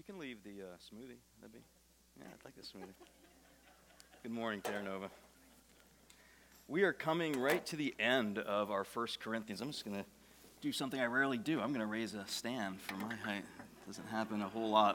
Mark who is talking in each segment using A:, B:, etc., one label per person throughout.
A: You can leave the smoothie. Yeah, I'd like the smoothie. Good morning, Terra Nova. We are coming right to the end of our 1 Corinthians. I'm just going to do something I rarely do. I'm going to raise a stand for my height. It doesn't happen a whole lot.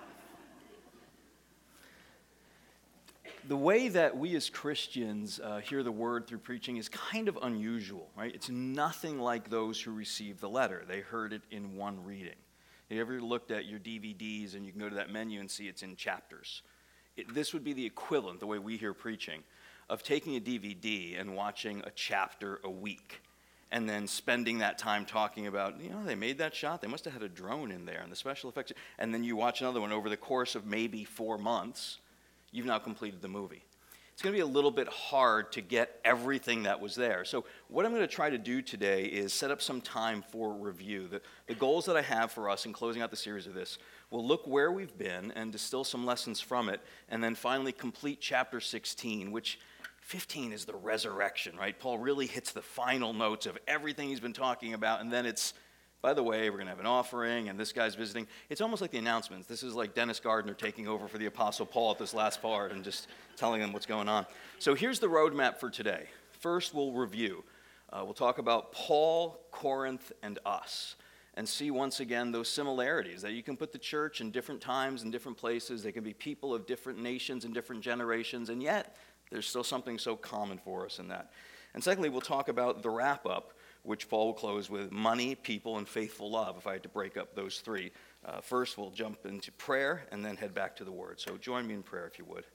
A: The way that we as Christians hear the word through preaching is kind of unusual, right? It's nothing like those who received the letter. They heard it in one reading. You ever looked at your DVDs and you can go to that menu and see it's in chapters? This would be the equivalent, the way we hear preaching, of taking a DVD and watching a chapter a week and then spending that time talking about, they made that shot. They must have had a drone in there and the special effects. And then you watch another one over the course of maybe 4 months. You've now completed the movie. It's going to be a little bit hard to get everything that was there. So what I'm going to try to do today is set up some time for review. The goals that I have for us in closing out the series of this, we'll look where we've been and distill some lessons from it, and then finally complete chapter 16, which 15 is the resurrection, right? Paul really hits the final notes of everything he's been talking about, and then it's, by the way, we're going to have an offering, and this guy's visiting. It's almost like the announcements. This is like Dennis Gardner taking over for the Apostle Paul at this last part and just telling them what's going on. So here's the roadmap for today. First, we'll review. We'll talk about Paul, Corinth, and us, and see once again those similarities that you can put the church in different times and different places. They can be people of different nations and different generations, and yet there's still something so common for us in that. And secondly, we'll talk about the wrap-up, which Paul will close with money, people, and faithful love, if I had to break up those three. First, we'll jump into prayer and then head back to the Word. So join me in prayer, if you would.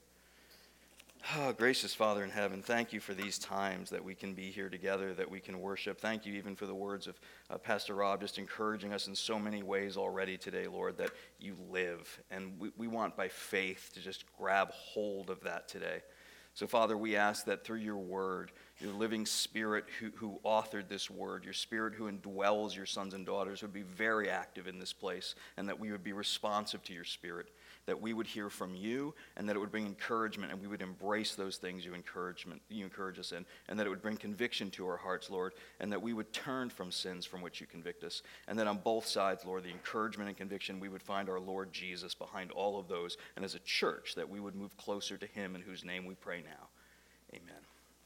A: Oh, gracious Father in heaven, thank you for these times that we can be here together, that we can worship. Thank you even for the words of Pastor Rob, just encouraging us in so many ways already today, Lord, that you live. And we want by faith to just grab hold of that today. So, Father, we ask that through your word, your living Spirit who authored this word, your Spirit who indwells your sons and daughters would be very active in this place, and that we would be responsive to your Spirit, that we would hear from you, and that it would bring encouragement, and we would embrace those things you encourage us in, and that it would bring conviction to our hearts, Lord, and that we would turn from sins from which you convict us, and that on both sides, Lord, the encouragement and conviction, we would find our Lord Jesus behind all of those, and as a church, that we would move closer to him, in whose name we pray now. Amen.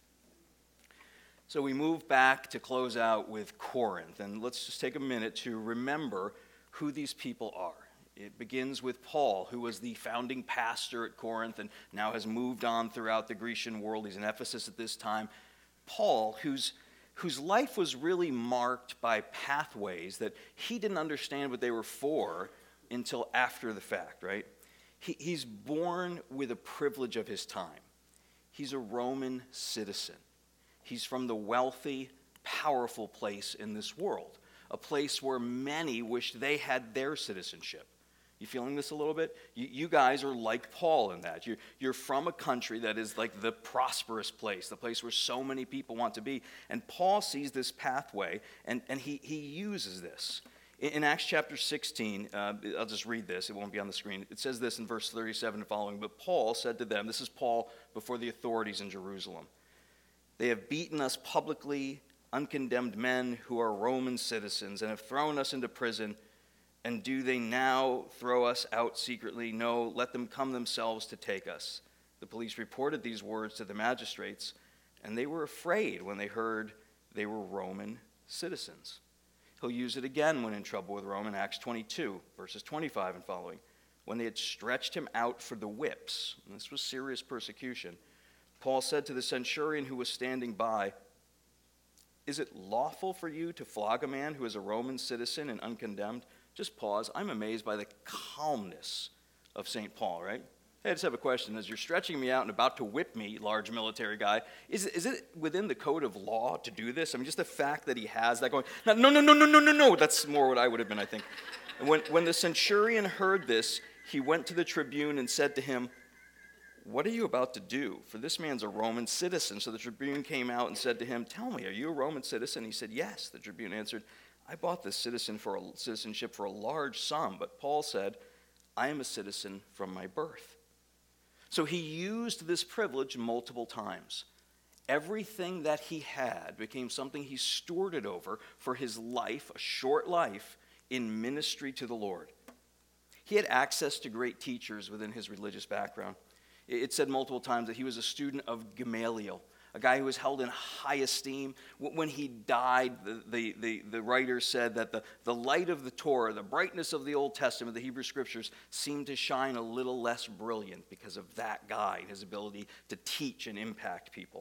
A: So we move back to close out with Corinth, and let's just take a minute to remember who these people are. It begins with Paul, who was the founding pastor at Corinth and now has moved on throughout the Grecian world. He's in Ephesus at this time. Paul, whose life was really marked by pathways that he didn't understand what they were for until after the fact, right? He's born with a privilege of his time. He's a Roman citizen. He's from the wealthy, powerful place in this world, a place where many wish they had their citizenship. You feeling this a little bit? You guys are like Paul in that. You're from a country that is like the prosperous place, the place where so many people want to be. And Paul sees this pathway, and he uses this. In Acts chapter 16, I'll just read this. It won't be on the screen. It says this in verse 37 and following. But Paul said to them, this is Paul before the authorities in Jerusalem, "They have beaten us publicly, uncondemned men who are Roman citizens, and have thrown us into prison. And do they now throw us out secretly? No, let them come themselves to take us." The police reported these words to the magistrates, and they were afraid when they heard they were Roman citizens. He'll use it again when in trouble with Rome in Acts 22, verses 25 and following. When they had stretched him out for the whips, and this was serious persecution, Paul said to the centurion who was standing by, "Is it lawful for you to flog a man who is a Roman citizen and uncondemned?" Just pause. I'm amazed by the calmness of St. Paul, right? Hey, I just have a question. As you're stretching me out and about to whip me, large military guy, is it within the code of law to do this? I mean, just the fact that he has that going, no. That's more what I would have been, I think. And when the centurion heard this, he went to the tribune and said to him, "What are you about to do? For this man's a Roman citizen." So the tribune came out and said to him, "Tell me, are you a Roman citizen?" He said, "Yes." The tribune answered, "I bought this citizenship for a large sum." But Paul said, "I am a citizen from my birth." So he used this privilege multiple times. Everything that he had became something he stewarded over for his life, a short life, in ministry to the Lord. He had access to great teachers within his religious background. It said multiple times that he was a student of Gamaliel, a guy who was held in high esteem. When he died, the writer said that the light of the Torah, the brightness of the Old Testament, the Hebrew Scriptures, seemed to shine a little less brilliant because of that guy, his ability to teach and impact people.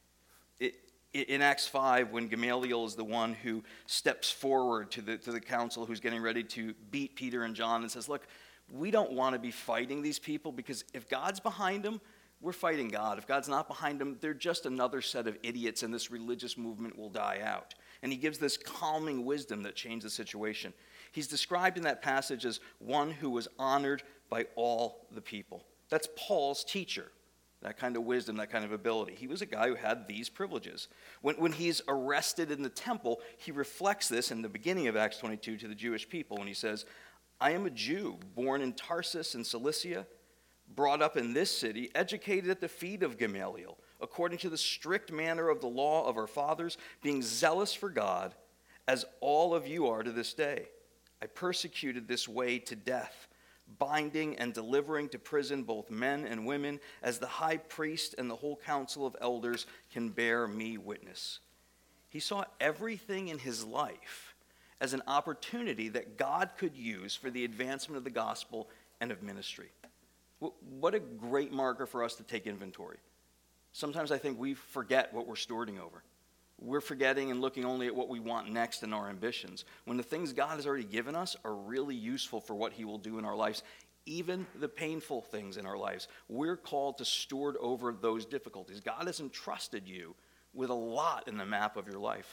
A: In Acts 5, when Gamaliel is the one who steps forward to the council who's getting ready to beat Peter and John and says, look, we don't want to be fighting these people because if God's behind them, we're fighting God. If God's not behind them, they're just another set of idiots and this religious movement will die out. And he gives this calming wisdom that changed the situation. He's described in that passage as one who was honored by all the people. That's Paul's teacher. That kind of wisdom, that kind of ability. He was a guy who had these privileges. When he's arrested in the temple, he reflects this in the beginning of Acts 22 to the Jewish people when he says, I am a Jew, born in Tarsus in Cilicia, brought up in this city, educated at the feet of Gamaliel, according to the strict manner of the law of our fathers, being zealous for God, as all of you are to this day. I persecuted this way to death, binding and delivering to prison both men and women, as the high priest and the whole council of elders can bear me witness. He saw everything in his life as an opportunity that God could use for the advancement of the gospel and of ministry. What a great marker for us to take inventory. Sometimes I think we forget what we're stewarding over. We're forgetting and looking only at what we want next in our ambitions, when the things God has already given us are really useful for what he will do in our lives, even the painful things in our lives. We're called to steward over those difficulties. God has entrusted you with a lot in the map of your life.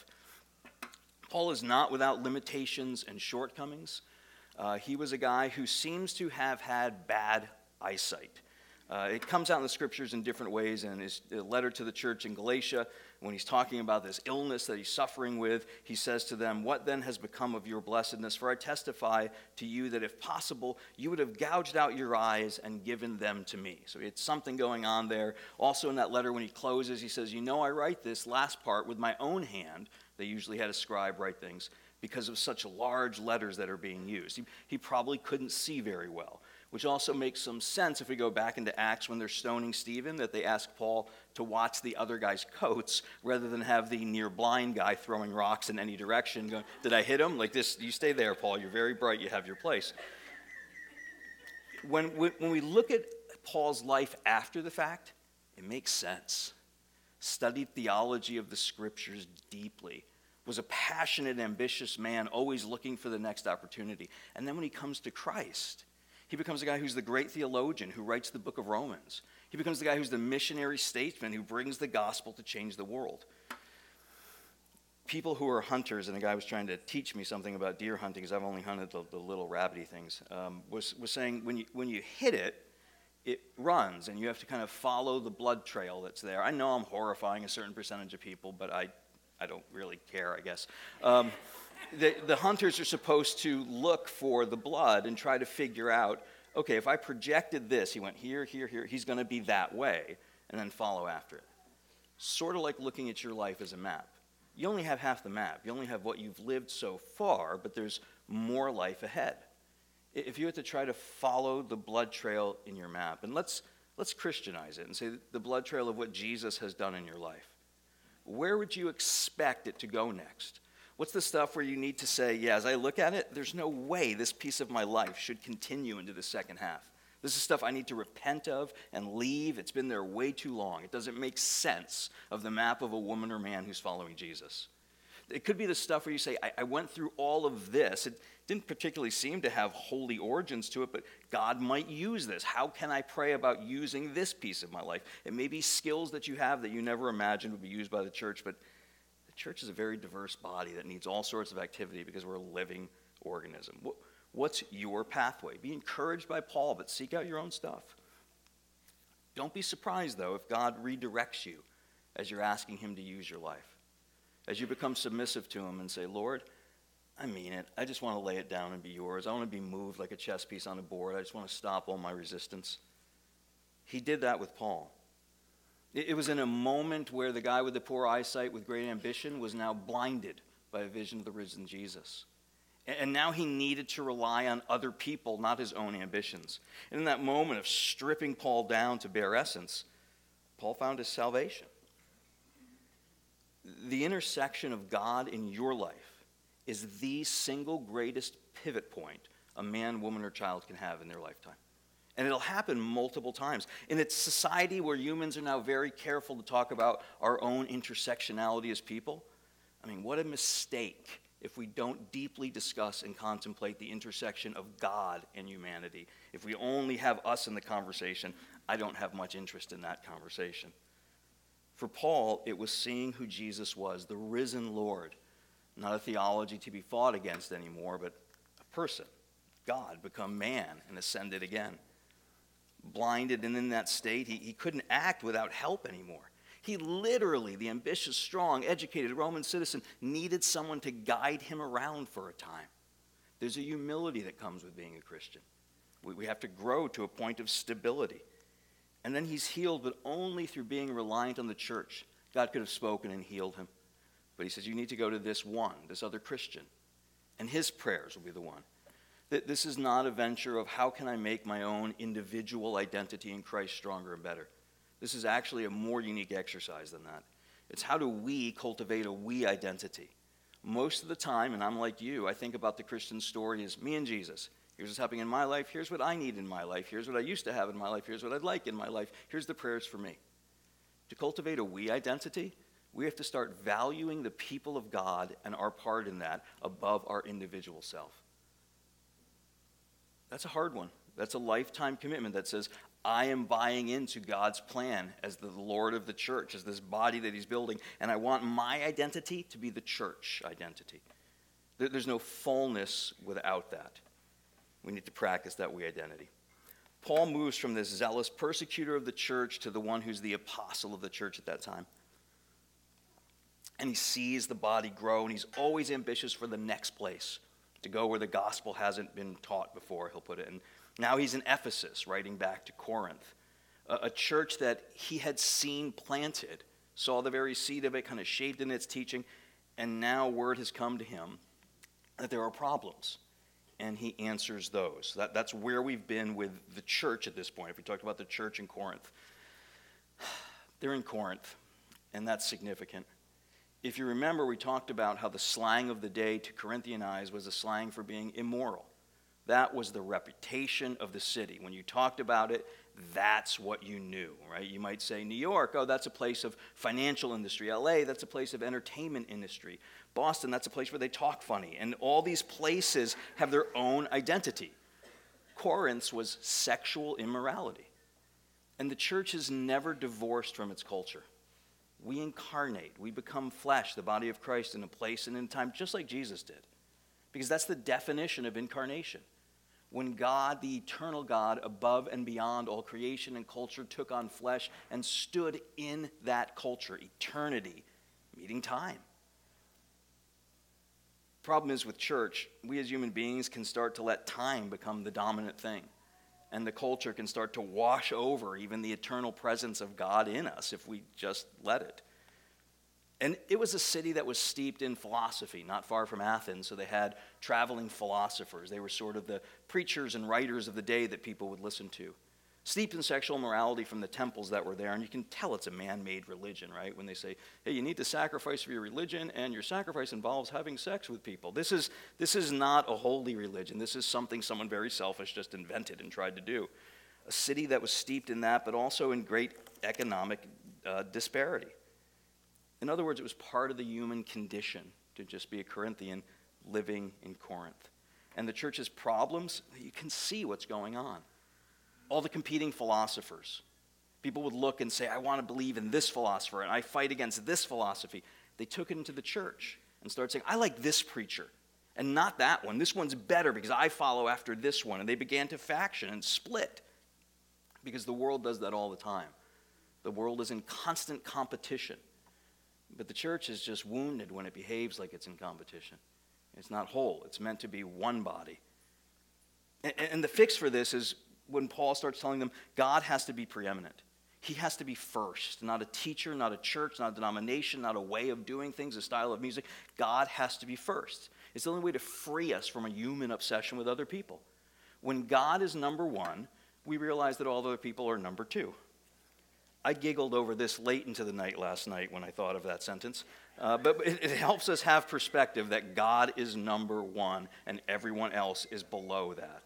A: Paul is not without limitations and shortcomings. He was a guy who seems to have had bad eyesight. It comes out in the scriptures in different ways. In his letter to the church in Galatia, when he's talking about this illness that he's suffering with, he says to them, what then has become of your blessedness? For I testify to you that if possible, you would have gouged out your eyes and given them to me. So it's something going on there. Also in that letter, when he closes, he says, I write this last part with my own hand. They usually had a scribe write things because of such large letters that are being used. He probably couldn't see very well, which also makes some sense if we go back into Acts when they're stoning Stephen, that they ask Paul to watch the other guy's coats rather than have the near blind guy throwing rocks in any direction going, did I hit him? Like this, you stay there, Paul, you're very bright, you have your place. When we look at Paul's life after the fact, it makes sense. Studied theology of the scriptures deeply, was a passionate, ambitious man, always looking for the next opportunity. And then when he comes to Christ, he becomes a guy who's the great theologian who writes the book of Romans. He becomes the guy who's the missionary statesman who brings the gospel to change the world. People who are hunters, and a guy was trying to teach me something about deer hunting, because I've only hunted the little rabbity things, was saying when you hit it, it runs, and you have to kind of follow the blood trail that's there. I know I'm horrifying a certain percentage of people, but I don't really care, I guess. The hunters are supposed to look for the blood and try to figure out, okay, if I projected this, he went here, here, here, he's going to be that way, and then follow after it. Sort of like looking at your life as a map. You only have half the map. You only have what you've lived so far, but there's more life ahead. If you had to try to follow the blood trail in your map, and let's Christianize it and say the blood trail of what Jesus has done in your life, where would you expect it to go next? What's the stuff where you need to say, yeah, as I look at it, there's no way this piece of my life should continue into the second half. This is stuff I need to repent of and leave. It's been there way too long. It doesn't make sense of the map of a woman or man who's following Jesus. It could be the stuff where you say, I went through all of this. It didn't particularly seem to have holy origins to it, but God might use this. How can I pray about using this piece of my life? It may be skills that you have that you never imagined would be used by the church, but the church is a very diverse body that needs all sorts of activity because we're a living organism. What's your pathway? Be encouraged by Paul, but seek out your own stuff. Don't be surprised, though, if God redirects you as you're asking him to use your life. As you become submissive to him and say, Lord, I mean it. I just want to lay it down and be yours. I want to be moved like a chess piece on a board. I just want to stop all my resistance. He did that with Paul. It was in a moment where the guy with the poor eyesight with great ambition was now blinded by a vision of the risen Jesus. And now he needed to rely on other people, not his own ambitions. And in that moment of stripping Paul down to bare essence, Paul found his salvation. The intersection of God in your life is the single greatest pivot point a man, woman, or child can have in their lifetime. And it'll happen multiple times. In a society where humans are now very careful to talk about our own intersectionality as people, I mean, what a mistake if we don't deeply discuss and contemplate the intersection of God and humanity. If we only have us in the conversation, I don't have much interest in that conversation. For Paul, it was seeing who Jesus was, the risen Lord, not a theology to be fought against anymore, but a person, God, become man and ascended again. Blinded and in that state, he couldn't act without help anymore. He literally, the ambitious, strong, educated Roman citizen, needed someone to guide him around for a time. There's a humility that comes with being a Christian. We have to grow to a point of stability. And then he's healed, but only through being reliant on the church. God could have spoken and healed him. But he says, you need to go to this other Christian. And his prayers will be the one. This is not a venture of how can I make my own individual identity in Christ stronger and better. This is actually a more unique exercise than that. It's how do we cultivate a we identity. Most of the time, and I'm like you, I think about the Christian story as me and Jesus. Here's what's happening in my life. Here's what I need in my life. Here's what I used to have in my life. Here's what I'd like in my life. Here's the prayers for me. To cultivate a we identity, we have to start valuing the people of God and our part in that above our individual self. That's a hard one. That's a lifetime commitment that says, I am buying into God's plan as the Lord of the church, as this body that he's building, and I want my identity to be the church identity. There's no fullness without that. We need to practice that we identity. Paul moves from this zealous persecutor of the church to the one who's the apostle of the church at that time. And he sees the body grow, and he's always ambitious for the next place, to go where the gospel hasn't been taught before, he'll put it. And now he's in Ephesus, writing back to Corinth, a church that he had seen planted, saw the very seed of it kind of shaped in its teaching, and now word has come to him that there are problems, and he answers those. That's where we've been with the church at this point. If we talked about the church in Corinth, they're in Corinth, and that's significant. If you remember, we talked about how the slang of the day to Corinthianize was a slang for being immoral. That was the reputation of the city. When you talked about it, that's what you knew, right? You might say New York, oh, that's a place of financial industry. LA, that's a place of entertainment industry. Boston, that's a place where they talk funny. And all these places have their own identity. Corinth was sexual immorality. And the church is never divorced from its culture. We incarnate, we become flesh, the body of Christ, in a place and in time, just like Jesus did. Because that's the definition of incarnation. When God, the eternal God, above and beyond all creation and culture, took on flesh and stood in that culture, eternity, meeting time. Problem is with church, we as human beings can start to let time become the dominant thing. And the culture can start to wash over even the eternal presence of God in us if we just let it. And it was a city that was steeped in philosophy, not far from Athens, so they had traveling philosophers. They were sort of the preachers and writers of the day that people would listen to. Steeped in sexual morality from the temples that were there, and you can tell it's a man-made religion, right? When they say, hey, you need to sacrifice for your religion, and your sacrifice involves having sex with people. This is not a holy religion. This is something someone very selfish just invented and tried to do. A city that was steeped in that, but also in great economic disparity. In other words, it was part of the human condition to just be a Corinthian living in Corinth. And the church's problems, you can see what's going on. All the competing philosophers. People would look and say, I want to believe in this philosopher, and I fight against this philosophy. They took it into the church and started saying, I like this preacher, and not that one. This one's better because I follow after this one. And they began to faction and split because the world does that all the time. The world is in constant competition. But the church is just wounded when it behaves like it's in competition. It's not whole. It's meant to be one body. And the fix for this is when Paul starts telling them God has to be preeminent. He has to be first, not a teacher, not a church, not a denomination, not a way of doing things, a style of music. God has to be first. It's the only way to free us from a human obsession with other people. When God is number one, we realize that all other people are number two. I giggled over this late into the night last night when I thought of that sentence. But it helps us have perspective that God is number one and everyone else is below that.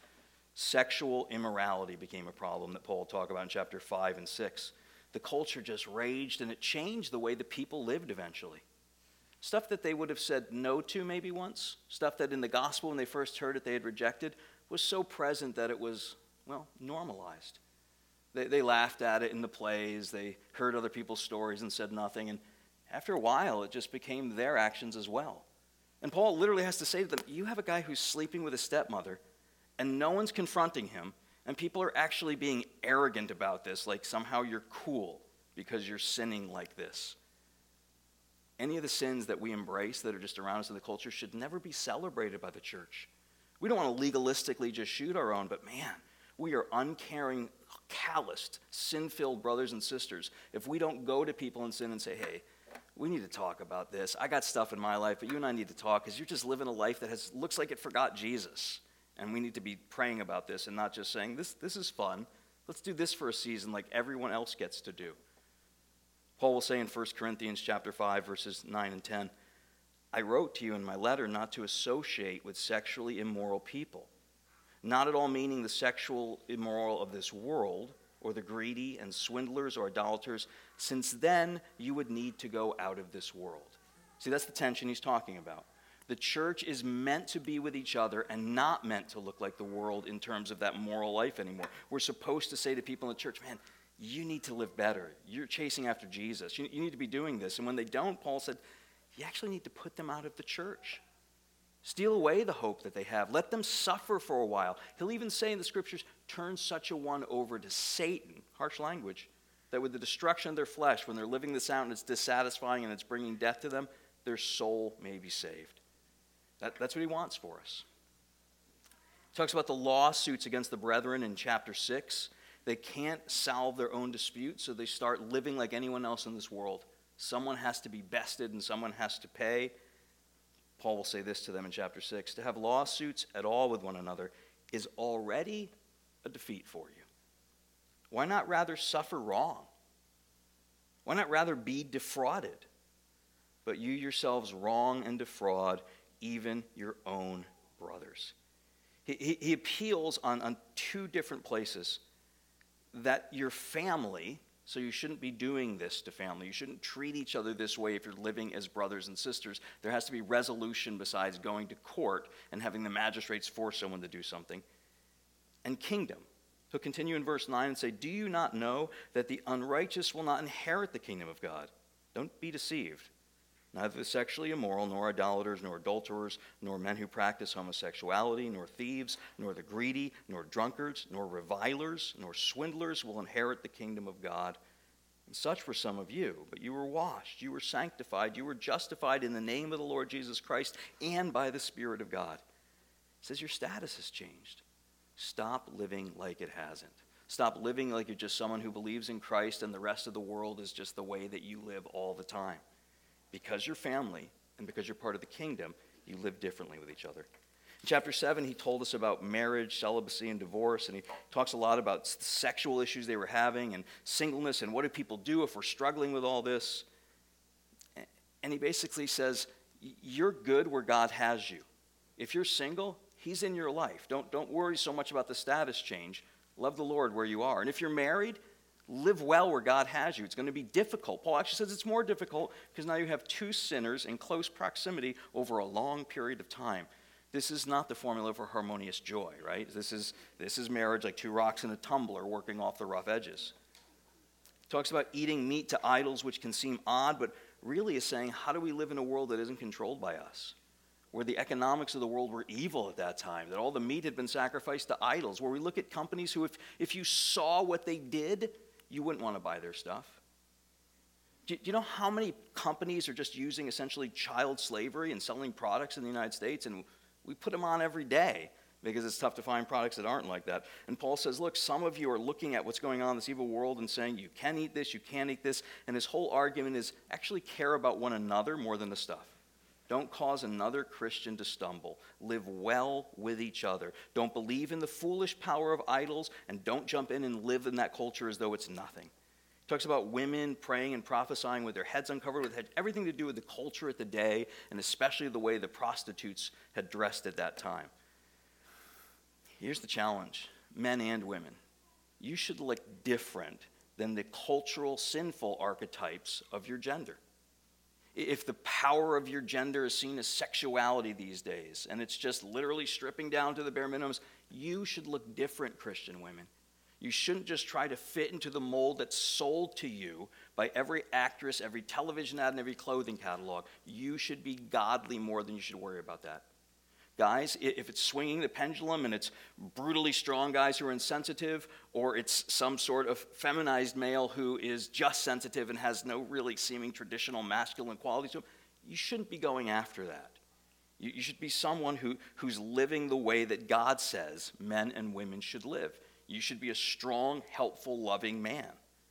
A: Sexual immorality became a problem that Paul talked about in chapter 5 and 6. The culture just raged, and it changed the way the people lived eventually. Stuff that they would have said no to maybe once, stuff that in the gospel when they first heard it they had rejected, was so present that it was, normalized. They laughed at it in the plays, they heard other people's stories and said nothing, and after a while it just became their actions as well. And Paul literally has to say to them, you have a guy who's sleeping with his stepmother, and no one's confronting him, and people are actually being arrogant about this, like somehow you're cool because you're sinning like this. Any of the sins that we embrace that are just around us in the culture should never be celebrated by the church. We don't want to legalistically just shoot our own, but man, we are uncaring, calloused, sin-filled brothers and sisters if we don't go to people in sin and say, hey, we need to talk about this. I got stuff in my life, but you and I need to talk because you're just living a life that looks like it forgot Jesus. And we need to be praying about this and not just saying, this is fun. Let's do this for a season like everyone else gets to do. Paul will say in 1 Corinthians chapter 5, verses 9 and 10, I wrote to you in my letter not to associate with sexually immoral people, not at all meaning the sexual immoral of this world, or the greedy and swindlers or idolaters, since then you would need to go out of this world. See, that's the tension he's talking about. The church is meant to be with each other and not meant to look like the world in terms of that moral life anymore. We're supposed to say to people in the church, man, you need to live better. You're chasing after Jesus. You need to be doing this. And when they don't, Paul said, you actually need to put them out of the church. Steal away the hope that they have. Let them suffer for a while. He'll even say in the scriptures, turn such a one over to Satan, harsh language, that with the destruction of their flesh, when they're living this out and it's dissatisfying and it's bringing death to them, their soul may be saved. That's what he wants for us. He talks about the lawsuits against the brethren in chapter 6. They can't solve their own disputes, so they start living like anyone else in this world. Someone has to be bested and someone has to pay. Paul will say this to them in chapter 6. To have lawsuits at all with one another is already a defeat for you. Why not rather suffer wrong? Why not rather be defrauded? But you yourselves wrong and defraud even your own brothers. He appeals on two different places that your family, so you shouldn't be doing this to family. You shouldn't treat each other this way if you're living as brothers and sisters. There has to be resolution besides going to court and having the magistrates force someone to do something. And kingdom. He'll continue in verse 9 and say, do you not know that the unrighteous will not inherit the kingdom of God? Don't be deceived. Neither the sexually immoral, nor idolaters, nor adulterers, nor men who practice homosexuality, nor thieves, nor the greedy, nor drunkards, nor revilers, nor swindlers will inherit the kingdom of God. And such were some of you, but you were washed, you were sanctified, you were justified in the name of the Lord Jesus Christ and by the Spirit of God. He says your status has changed. Stop living like it hasn't. Stop living like you're just someone who believes in Christ and the rest of the world is just the way that you live all the time. Because you're family and because you're part of the kingdom, you live differently with each other. In chapter 7, he told us about marriage, celibacy, and divorce, and he talks a lot about sexual issues they were having and singleness and what do people do if we're struggling with all this. And he basically says, you're good where God has you. If you're single, he's in your life. Don't worry so much about the status change. Love the Lord where you are. And if you're married, live well where God has you. It's going to be difficult. Paul actually says it's more difficult because now you have two sinners in close proximity over a long period of time. This is not the formula for harmonious joy, right? This is marriage like two rocks in a tumbler working off the rough edges. He talks about eating meat to idols, which can seem odd, but really is saying, how do we live in a world that isn't controlled by us? Where the economics of the world were evil at that time, that all the meat had been sacrificed to idols, where we look at companies who, if you saw what they did, you wouldn't want to buy their stuff. Do you know how many companies are just using essentially child slavery and selling products in the United States? And we put them on every day because it's tough to find products that aren't like that. And Paul says, look, some of you are looking at what's going on in this evil world and saying, you can eat this, you can't eat this. And his whole argument is actually care about one another more than the stuff. Don't cause another Christian to stumble. Live well with each other. Don't believe in the foolish power of idols, and don't jump in and live in that culture as though it's nothing. He talks about women praying and prophesying with their heads uncovered, which had everything to do with the culture at the day, and especially the way the prostitutes had dressed at that time. Here's the challenge, men and women. You should look different than the cultural sinful archetypes of your gender. If the power of your gender is seen as sexuality these days, and it's just literally stripping down to the bare minimums, you should look different, Christian women. You shouldn't just try to fit into the mold that's sold to you by every actress, every television ad, and every clothing catalog. You should be godly more than you should worry about that. Guys, if it's swinging the pendulum and it's brutally strong guys who are insensitive, or it's some sort of feminized male who is just sensitive and has no really seeming traditional masculine qualities to him, you shouldn't be going after that. You should be someone who's living the way that God says men and women should live. You should be a strong, helpful, loving man.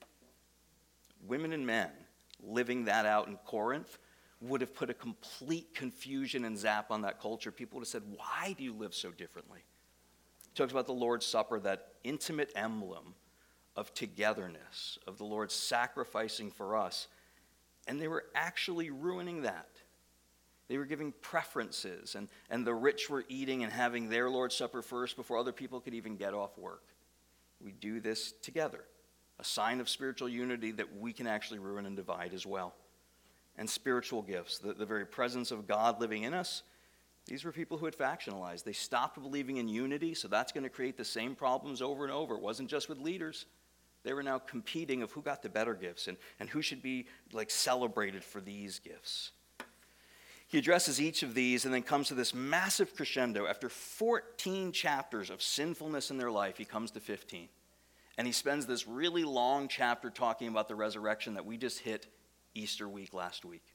A: Women and men living that out in Corinth would have put a complete confusion and zap on that culture. People would have said, why do you live so differently? He talks about the Lord's Supper, that intimate emblem of togetherness, of the Lord sacrificing for us. And they were actually ruining that. They were giving preferences, and the rich were eating and having their Lord's Supper first before other people could even get off work. We do this together, a sign of spiritual unity that we can actually ruin and divide as well. And spiritual gifts, the very presence of God living in us. These were people who had factionalized. They stopped believing in unity, so that's going to create the same problems over and over. It wasn't just with leaders. They were now competing of who got the better gifts and who should be celebrated for these gifts. He addresses each of these and then comes to this massive crescendo. After 14 chapters of sinfulness in their life, he comes to 15. And he spends this really long chapter talking about the resurrection that we just hit Easter week last week.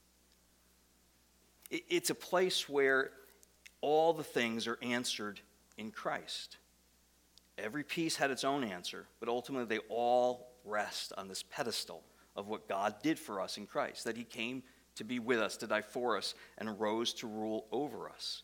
A: It's a place where all the things are answered in Christ. Every piece had its own answer, but ultimately they all rest on this pedestal of what God did for us in Christ, that he came to be with us, to die for us, and rose to rule over us.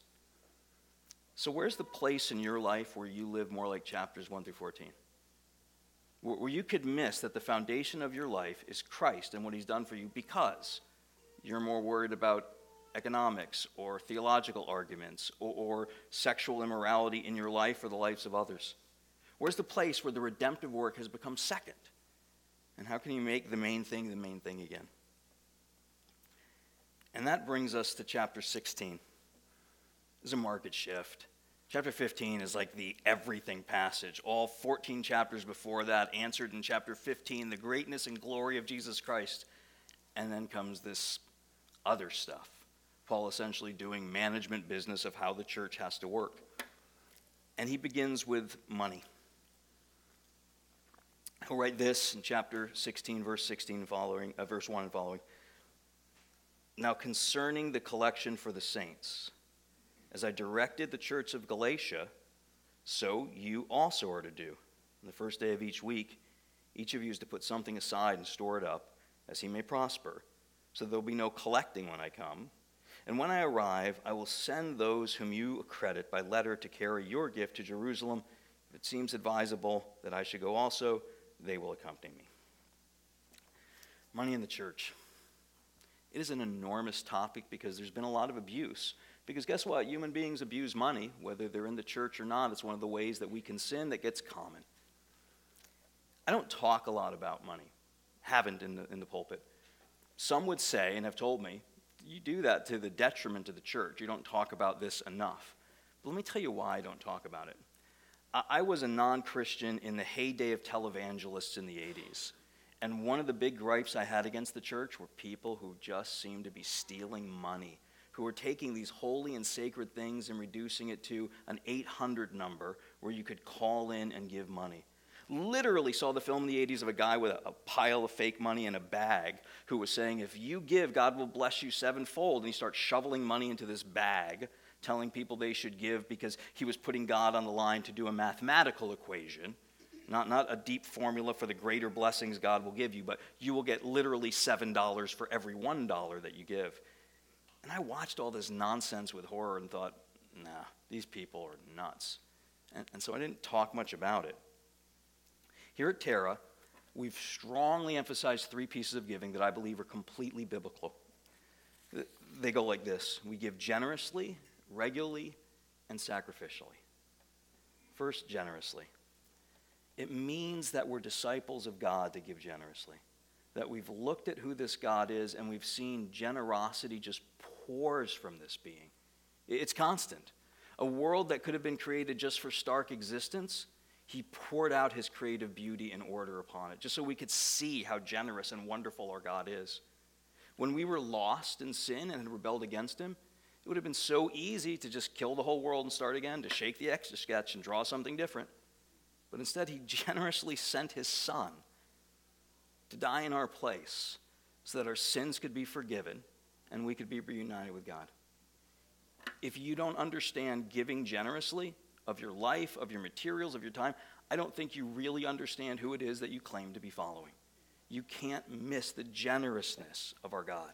A: So where's the place in your life where you live more like chapters 1 through 14? Where you could miss that the foundation of your life is Christ and what he's done for you because you're more worried about economics or theological arguments or sexual immorality in your life or the lives of others. Where's the place where the redemptive work has become second? And how can you make the main thing again? And that brings us to chapter 16. There's a market shift. Chapter 15 is like the everything passage. All 14 chapters before that answered in chapter 15, the greatness and glory of Jesus Christ. And then comes this other stuff. Paul essentially doing management business of how the church has to work. And he begins with money. He'll write this in chapter 16, verse 16 following, verse 1 and following. Now concerning the collection for the saints, as I directed the church of Galatia, so you also are to do. On the first day of each week, each of you is to put something aside and store it up, as he may prosper, so there will be no collecting when I come. And when I arrive, I will send those whom you accredit by letter to carry your gift to Jerusalem. If it seems advisable that I should go also, they will accompany me. Money in the church. It is an enormous topic because there's been a lot of abuse. Because guess what? Human beings abuse money, whether they're in the church or not. It's one of the ways that we can sin that gets common. I don't talk a lot about money. Haven't in the pulpit. Some would say, and have told me, you do that to the detriment of the church. You don't talk about this enough. But let me tell you why I don't talk about it. I was a non-Christian in the heyday of televangelists in the 80s. And one of the big gripes I had against the church were people who just seemed to be stealing money, who were taking these holy and sacred things and reducing it to an 800 number where you could call in and give money. Literally saw the film in the 80s of a guy with a pile of fake money in a bag who was saying, if you give, God will bless you sevenfold. And he starts shoveling money into this bag, telling people they should give because he was putting God on the line to do a mathematical equation, not a deep formula for the greater blessings God will give you, but you will get literally $7 for every $1 that you give. And I watched all this nonsense with horror and thought, nah, these people are nuts. And so I didn't talk much about it. Here at Terra, we've strongly emphasized 3 pieces of giving that I believe are completely biblical. They go like this: we give generously, regularly, and sacrificially. First, generously. It means that we're disciples of God to give generously. That we've looked at who this God is and we've seen generosity just pours from this being. It's constant. A world that could have been created just for stark existence, he poured out his creative beauty and order upon it, just so we could see how generous and wonderful our God is. When we were lost in sin and had rebelled against him, it would have been so easy to just kill the whole world and start again, to shake the Etch-a-Sketch and draw something different. But instead, he generously sent his son to die in our place so that our sins could be forgiven and we could be reunited with God. If you don't understand giving generously of your life, of your materials, of your time, I don't think you really understand who it is that you claim to be following. You can't miss the generousness of our God.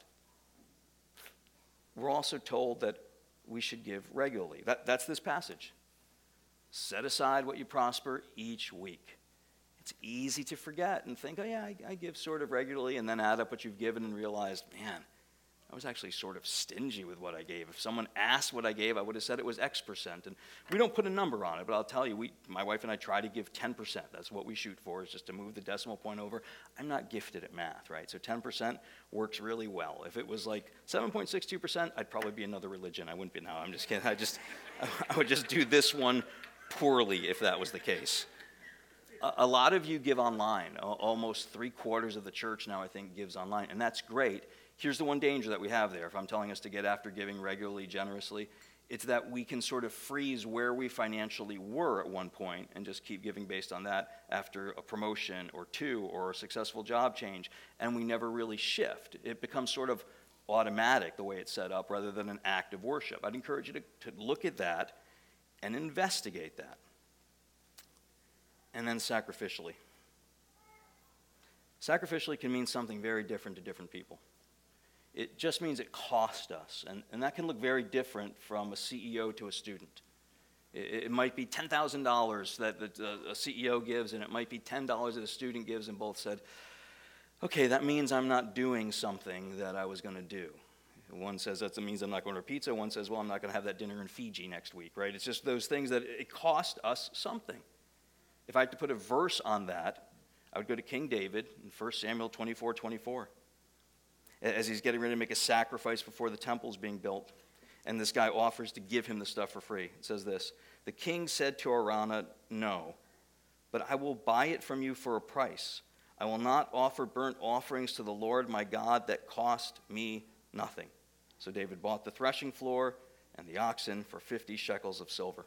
A: We're also told that we should give regularly. That's this passage. Set aside what you prosper each week. It's easy to forget and think, oh yeah, I give sort of regularly, and then add up what you've given and realize, man, I was actually sort of stingy with what I gave. If someone asked what I gave, I would have said it was X%. And we don't put a number on it, but I'll tell you, my wife and I try to give 10%. That's what we shoot for, is just to move the decimal point over. I'm not gifted at math, right? So 10% works really well. If it was like 7.62%, I'd probably be another religion. I wouldn't be, no, I'm just kidding. I would just do this one poorly if that was the case. A lot of you give online. Almost 3/4 of the church now, I think, gives online, and that's great. Here's the one danger that we have there, if I'm telling us to get after giving regularly, generously, it's that we can sort of freeze where we financially were at one point and just keep giving based on that after a promotion or 2 or a successful job change, and we never really shift. It becomes sort of automatic the way it's set up rather than an act of worship. I'd encourage you to look at that and investigate that. And then sacrificially. Sacrificially can mean something very different to different people. It just means it cost us, and that can look very different from a CEO to a student. It might be $10,000 that a CEO gives, and it might be $10 that a student gives, and both said, okay, that means I'm not doing something that I was going to do. One says that means I'm not going to pizza. One says, well, I'm not going to have that dinner in Fiji next week, right? It's just those things that it cost us something. If I had to put a verse on that, I would go to King David in 1 Samuel 24:24. As he's getting ready to make a sacrifice before the temple's being built, and this guy offers to give him the stuff for free. It says this: the king said to Araunah, no, but I will buy it from you for a price. I will not offer burnt offerings to the Lord my God that cost me nothing. So David bought the threshing floor and the oxen for 50 shekels of silver.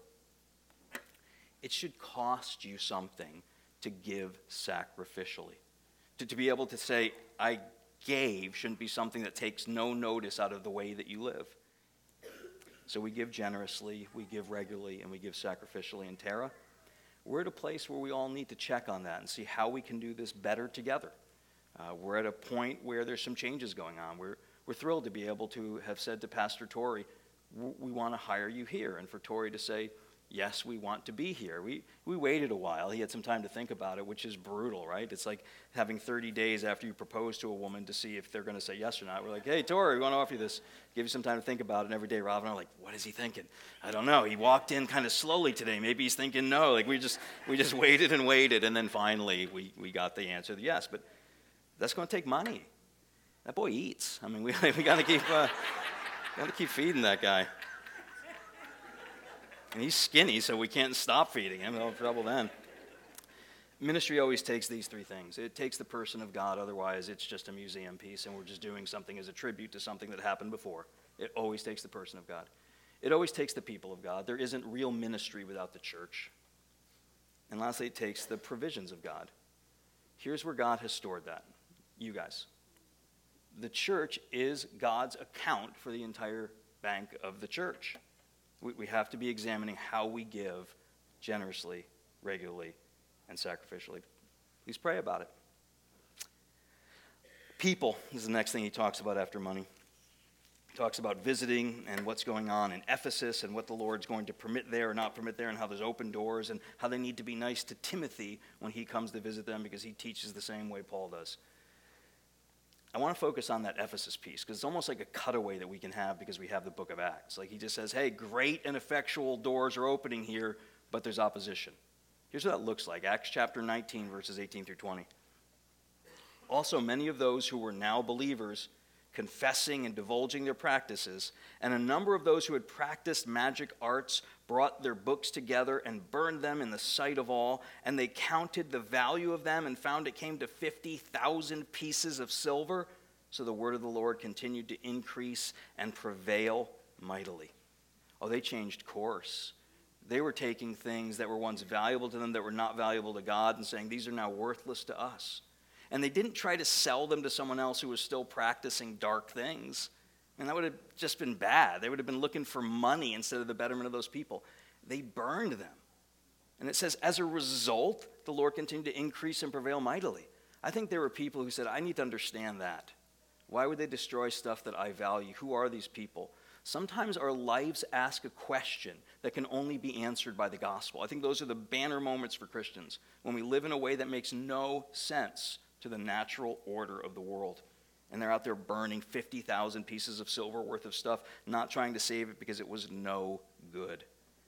A: It should cost you something to give sacrificially. To be able to say, I gave, shouldn't be something that takes no notice out of the way that you live. So we give generously, we give regularly, and we give sacrificially. In Terra, we're at a place where we all need to check on that and see how we can do this better together. We're at a point where there's some changes going on. We're thrilled to be able to have said to Pastor Tori, we want to hire you here, and for Tori to say, yes, we want to be here. We waited a while. He had some time to think about it, which is brutal, right? It's like having 30 days after you propose to a woman to see if they're going to say yes or not. We're like, hey, Tori, we want to offer you this. Give you some time to think about it. And every day, Rob and I are like, what is he thinking? I don't know. He walked in kind of slowly today. Maybe he's thinking no. Like we just waited and waited, and then finally we got the answer, yes. But that's going to take money. That boy eats. I mean, we got to keep feeding that guy. And he's skinny, so we can't stop feeding him. We'll have trouble then. Ministry always takes these 3 things. It takes the person of God, otherwise it's just a museum piece, and we're just doing something as a tribute to something that happened before. It always takes the person of God. It always takes the people of God. There isn't real ministry without the church. And lastly, it takes the provisions of God. Here's where God has stored that. You guys. The church is God's account for the entire bank of the church. We have to be examining how we give generously, regularly, and sacrificially. Please pray about it. People is the next thing he talks about after money. Talks about visiting and what's going on in Ephesus and what the Lord's going to permit there or not permit there, and how there's open doors and how they need to be nice to Timothy when he comes to visit them because he teaches the same way Paul does. I want to focus on that Ephesus piece because it's almost like a cutaway that we can have because we have the book of Acts. Like he just says, hey, great and effectual doors are opening here, but there's opposition. Here's what that looks like. Acts chapter 19, verses 18 through 20. Also, many of those who were now believers confessing and divulging their practices, and a number of those who had practiced magic arts brought their books together and burned them in the sight of all, and they counted the value of them and found it came to 50,000 pieces of silver. So the word of the Lord continued to increase and prevail mightily. Oh, they changed course. They were taking things that were once valuable to them that were not valuable to God and saying, these are now worthless to us. And they didn't try to sell them to someone else who was still practicing dark things. And that would have just been bad. They would have been looking for money instead of the betterment of those people. They burned them. And it says, as a result, the Lord continued to increase and prevail mightily. I think there were people who said, I need to understand that. Why would they destroy stuff that I value? Who are these people? Sometimes our lives ask a question that can only be answered by the gospel. I think those are the banner moments for Christians, when we live in a way that makes no sense to the natural order of the world. And they're out there burning 50,000 pieces of silver worth of stuff, not trying to save it because it was no good.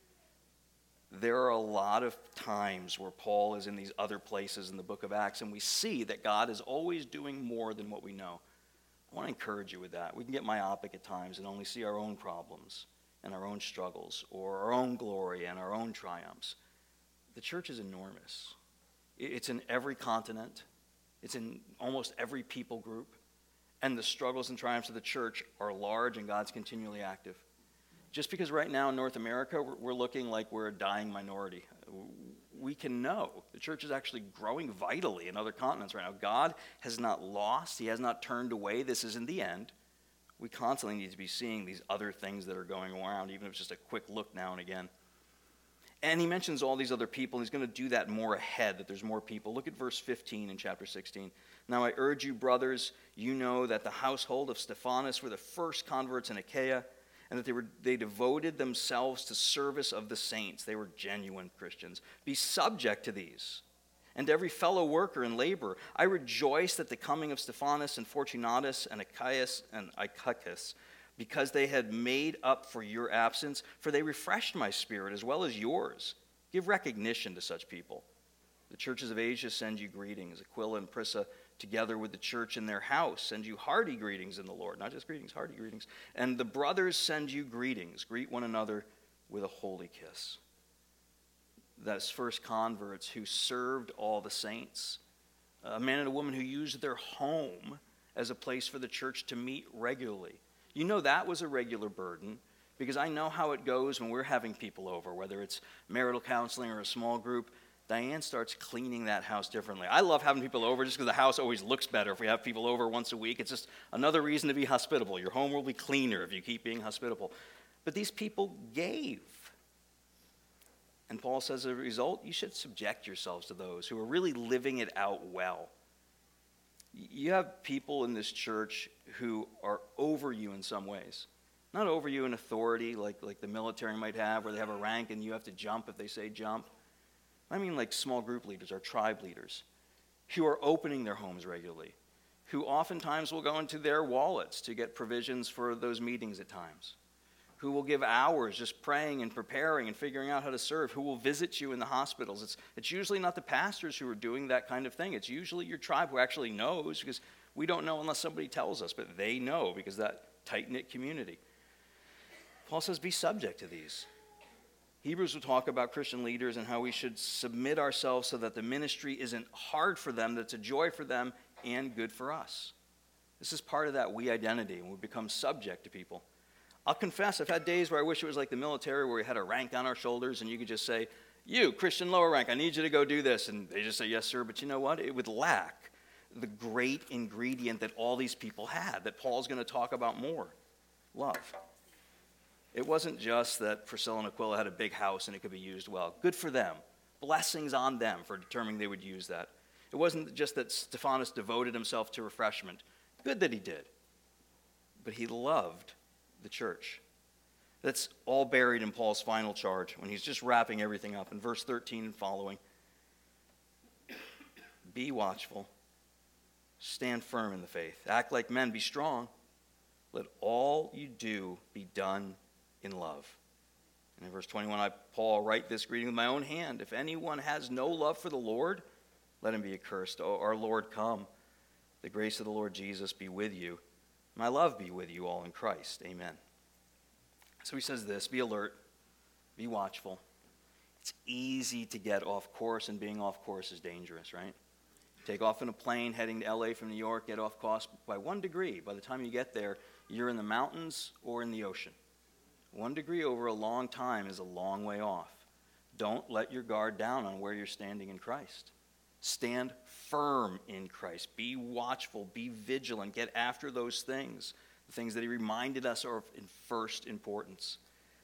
A: There are a lot of times where Paul is in these other places in the book of Acts, and we see that God is always doing more than what we know. I want to encourage you with that. We can get myopic at times and only see our own problems and our own struggles or our own glory and our own triumphs. The church is enormous. It's in every continent. It's in almost every people group. And the struggles and triumphs of the church are large, and God's continually active. Just because right now in North America we're looking like we're a dying minority, we can know the church is actually growing vitally in other continents right now. God has not lost. He has not turned away. This isn't the end. We constantly need to be seeing these other things that are going around, even if it's just a quick look now and again. And he mentions all these other people. He's going to do that more ahead, that there's more people. Look at verse 15 in chapter 16. Now I urge you, brothers, you know that the household of Stephanas were the first converts in Achaia, and that they devoted themselves to service of the saints. They were genuine Christians. Be subject to these, and to every fellow worker and laborer. I rejoice at the coming of Stephanas and Fortunatus and Achaicus, because they had made up for your absence, for they refreshed my spirit as well as yours. Give recognition to such people. The churches of Asia send you greetings. Aquila and Prisca, together with the church in their house, send you hearty greetings in the Lord. Not just greetings, hearty greetings. And the brothers send you greetings. Greet one another with a holy kiss. That's first converts who served all the saints. A man and a woman who used their home as a place for the church to meet regularly. You know that was a regular burden, because I know how it goes when we're having people over, whether it's marital counseling or a small group. Diane starts cleaning that house differently. I love having people over just because the house always looks better if we have people over once a week. It's just another reason to be hospitable. Your home will be cleaner if you keep being hospitable. But these people gave. And Paul says, as a result, you should subject yourselves to those who are really living it out well. You have people in this church who are over you in some ways. Not over you in authority like the military might have, where they have a rank and you have to jump if they say jump. I mean like small group leaders or tribe leaders who are opening their homes regularly, who oftentimes will go into their wallets to get provisions for those meetings at times, who will give hours just praying and preparing and figuring out how to serve, who will visit you in the hospitals. It's usually not the pastors who are doing that kind of thing. It's usually your tribe who actually knows, because we don't know unless somebody tells us, but they know because that tight-knit community. Paul says, be subject to these. Hebrews will talk about Christian leaders and how we should submit ourselves so that the ministry isn't hard for them, that it's a joy for them and good for us. This is part of that we identity, and we become subject to people. I'll confess, I've had days where I wish it was like the military, where we had a rank on our shoulders and you could just say, you, Christian lower rank, I need you to go do this. And they just say, yes, sir. But you know what? It would lack the great ingredient that all these people had, that Paul's going to talk about more: love. It wasn't just that Priscilla and Aquila had a big house and it could be used well. Good for them. Blessings on them for determining they would use that. It wasn't just that Stephanas devoted himself to refreshment. Good that he did. But he loved the church. That's all buried in Paul's final charge when he's just wrapping everything up in verse 13 and following. Be watchful. Stand firm in the faith. Act like men. Be strong. Let all you do be done in love. And in verse 21, Paul, write this greeting with my own hand. If anyone has no love for the Lord, let him be accursed. Oh, our Lord, come. The grace of the Lord Jesus be with you. My love be with you all in Christ. Amen. So he says this, be alert, be watchful. It's easy to get off course, and being off course is dangerous, right? Take off in a plane heading to LA from New York, get off course by 1 degree. By the time you get there, you're in the mountains or in the ocean. 1 degree over a long time is a long way off. Don't let your guard down on where you're standing in Christ. Stand firm in Christ. Be watchful. Be vigilant. Get after those things, the things that he reminded us are in first importance.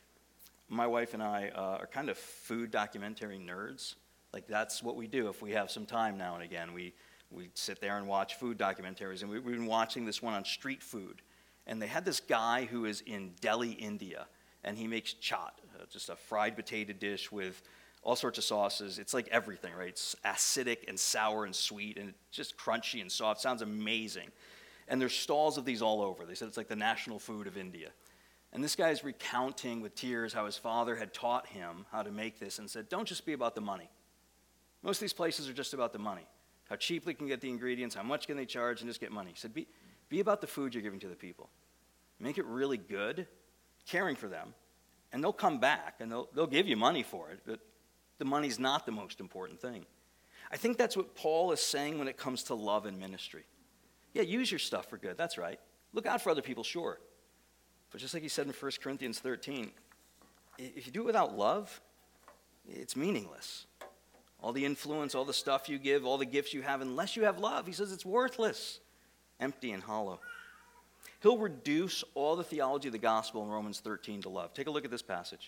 A: My wife and I are kind of food documentary nerds. Like, that's what we do if we have some time now and again. We sit there and watch food documentaries, and we've been watching this one on street food. And they had this guy who is in Delhi, India, and he makes chaat, just a fried potato dish with all sorts of sauces. It's like everything, right? It's acidic and sour and sweet and just crunchy and soft. Sounds amazing. And there's stalls of these all over. They said it's like the national food of India. And this guy is recounting with tears how his father had taught him how to make this and said, don't just be about the money. Most of these places are just about the money. How cheaply can get the ingredients, how much can they charge, and just get money. He said, be about the food you're giving to the people. Make it really good, caring for them, and they'll come back, and they'll give you money for it, but the money's not the most important thing. I think that's what Paul is saying when it comes to love and ministry. Yeah, use your stuff for good, that's right. Look out for other people, sure. But just like he said in 1 Corinthians 13, if you do it without love, it's meaningless. All the influence, all the stuff you give, all the gifts you have, unless you have love, he says it's worthless, empty and hollow. He'll reduce all the theology of the gospel in Romans 13 to love. Take a look at this passage.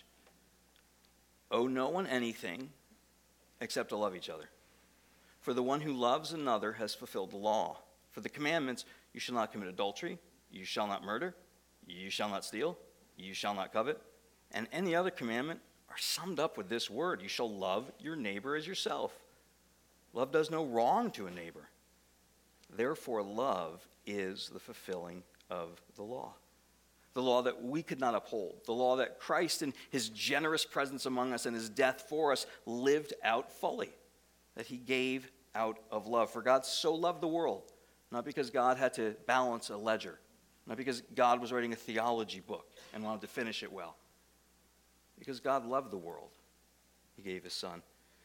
A: Owe no one anything except to love each other. For the one who loves another has fulfilled the law. For the commandments, you shall not commit adultery, you shall not murder, you shall not steal, you shall not covet, and any other commandment are summed up with this word, you shall love your neighbor as yourself. Love does no wrong to a neighbor. Therefore, love is the fulfilling of the law that we could not uphold, the law that Christ in his generous presence among us and his death for us lived out fully, that he gave out of love. For God so loved the world, not because God had to balance a ledger, not because God was writing a theology book and wanted to finish it well, because God loved the world. He gave his son.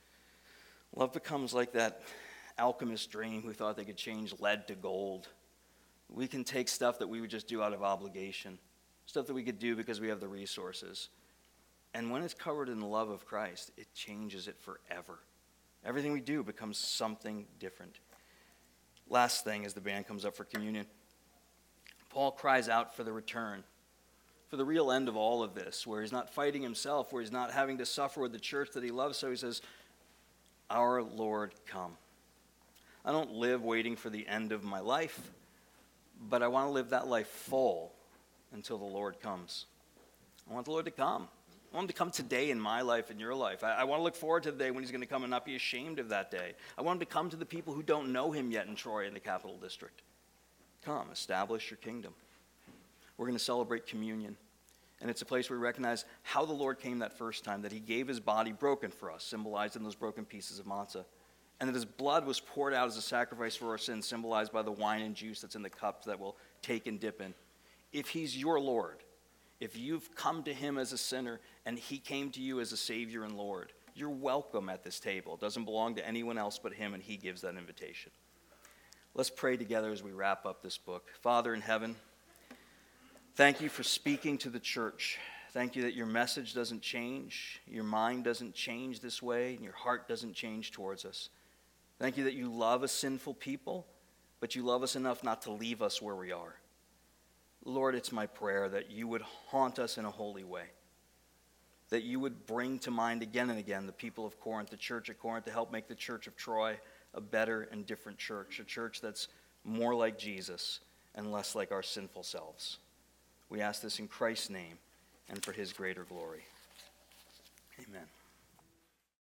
A: Love becomes like that alchemist dream who thought they could change lead to gold. We can take stuff that we would just do out of obligation, stuff that we could do because we have the resources. And when it's covered in the love of Christ, it changes it forever. Everything we do becomes something different. Last thing as the band comes up for communion, Paul cries out for the return, for the real end of all of this, where he's not fighting himself, where he's not having to suffer with the church that he loves. So he says, our Lord, come. I don't live waiting for the end of my life, but I want to live that life full until the Lord comes. I want the Lord to come. I want him to come today in my life and your life. I want to look forward to the day when he's going to come and not be ashamed of that day. I want him to come to the people who don't know him yet in Troy in the Capital District. Come, establish your kingdom. We're going to celebrate communion. And it's a place where we recognize how the Lord came that first time, that he gave his body broken for us, symbolized in those broken pieces of matzah. And that his blood was poured out as a sacrifice for our sins, symbolized by the wine and juice that's in the cup that we'll take and dip in. If he's your Lord, if you've come to him as a sinner and he came to you as a Savior and Lord, you're welcome at this table. It doesn't belong to anyone else but him, and he gives that invitation. Let's pray together as we wrap up this book. Father in heaven, thank you for speaking to the church. Thank you that your message doesn't change, your mind doesn't change this way, and your heart doesn't change towards us. Thank you that you love a sinful people, but you love us enough not to leave us where we are. Lord, it's my prayer that you would haunt us in a holy way, that you would bring to mind again and again the people of Corinth, the church at Corinth, to help make the church of Troy a better and different church, a church that's more like Jesus and less like our sinful selves. We ask this in Christ's name and for his greater glory. Amen.